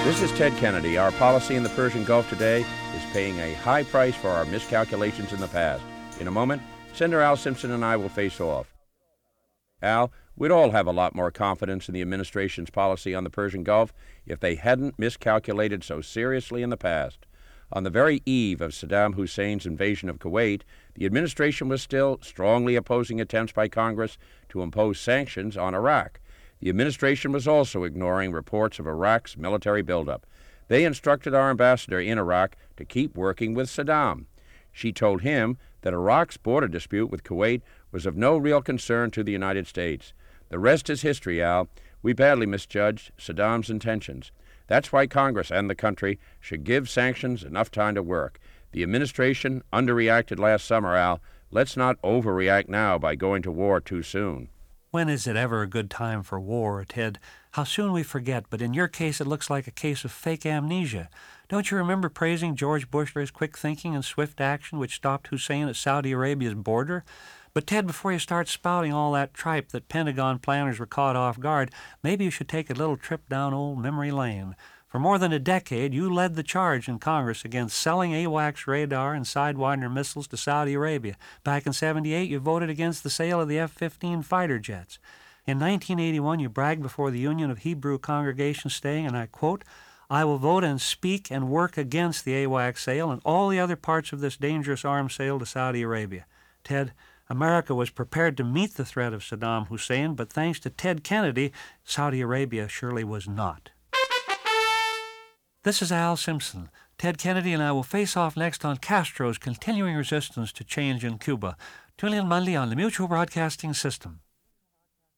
This is Ted Kennedy. Our policy in the Persian Gulf today is paying a high price for our miscalculations in the past. In a moment, Senator Al Simpson and I will face off. Al, we'd all have a lot more confidence in the administration's policy on the Persian Gulf if they hadn't miscalculated so seriously in the past. On the very eve of Saddam Hussein's invasion of Kuwait, the administration was still strongly opposing attempts by Congress to impose sanctions on Iraq. The administration was also ignoring reports of Iraq's military buildup. They instructed our ambassador in Iraq to keep working with Saddam. She told him that Iraq's border dispute with Kuwait was of no real concern to the United States. The rest is history, Al. We badly misjudged Saddam's intentions. That's why Congress and the country should give sanctions enough time to work. The administration underreacted last summer, Al. Let's not overreact now by going to war too soon. When is it ever a good time for war, Ted? How soon we forget, but in your case it looks like a case of fake amnesia. Don't you remember praising George Bush for his quick thinking and swift action which stopped Hussein at Saudi Arabia's border? But Ted, before you start spouting all that tripe that Pentagon planners were caught off guard, maybe you should take a little trip down old memory lane. For more than a decade, you led the charge in Congress against selling AWACS radar and Sidewinder missiles to Saudi Arabia. Back in '78, you voted against the sale of the F-15 fighter jets. In 1981, you bragged before the Union of Hebrew Congregations saying, and I quote, "I will vote and speak and work against the AWACS sale and all the other parts of this dangerous arms sale to Saudi Arabia." Ted, America was prepared to meet the threat of Saddam Hussein, but thanks to Ted Kennedy, Saudi Arabia surely was not. This is Al Simpson. Ted Kennedy and I will face off next on Castro's continuing resistance to change in Cuba. Tune in Monday on the Mutual Broadcasting System.